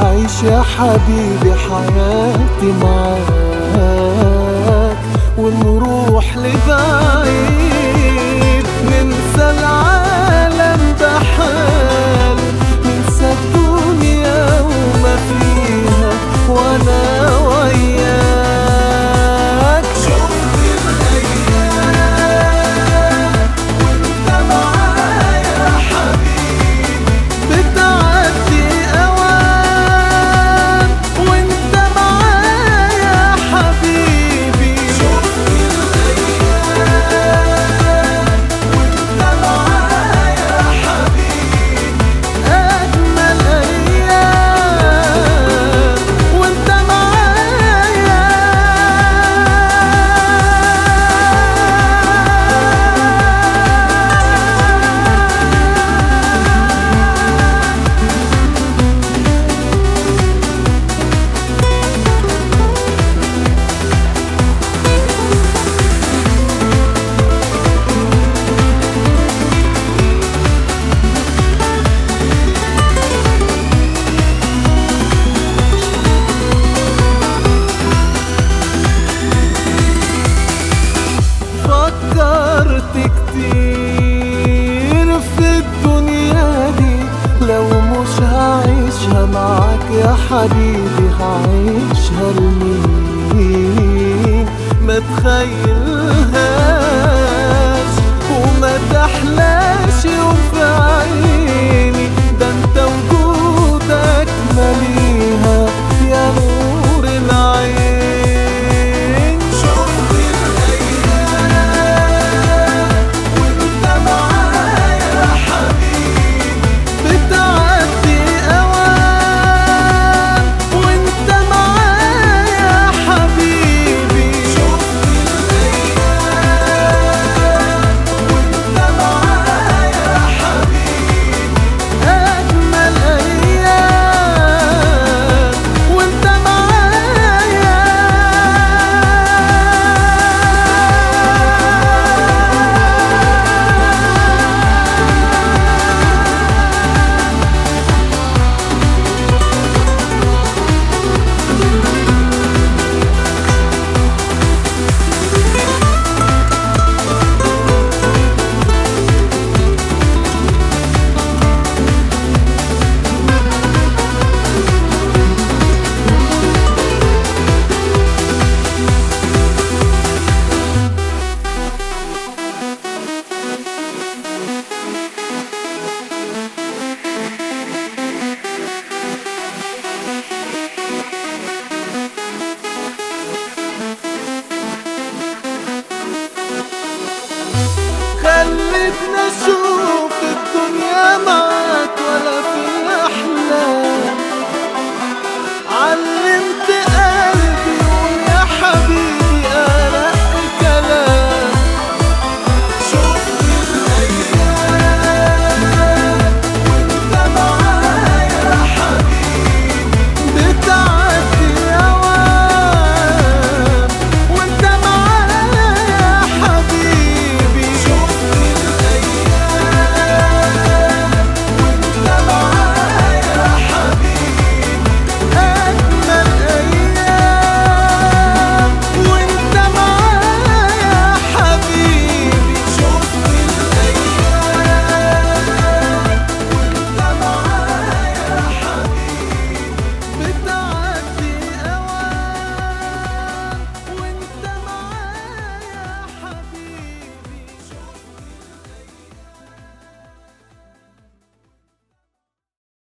هعيش يا حبيبي حياتي معاك، ونروح لبعيد ننسى العالم بحال، ننسى الدنيا وما فيها وانا وياك. شفت الايام وانت معايا حبيبي، بتعدي اوام وانت معايا حبيبي. شفت الايام وانت معايا حبيبي، اجمل ايام وانت معايا. فكرت كتير في الدنيا دي، لو مش هعيشها معاك يا حبيبي هعيشها لمين؟ ما تخيلهاش وما تحلاش يوم في عيني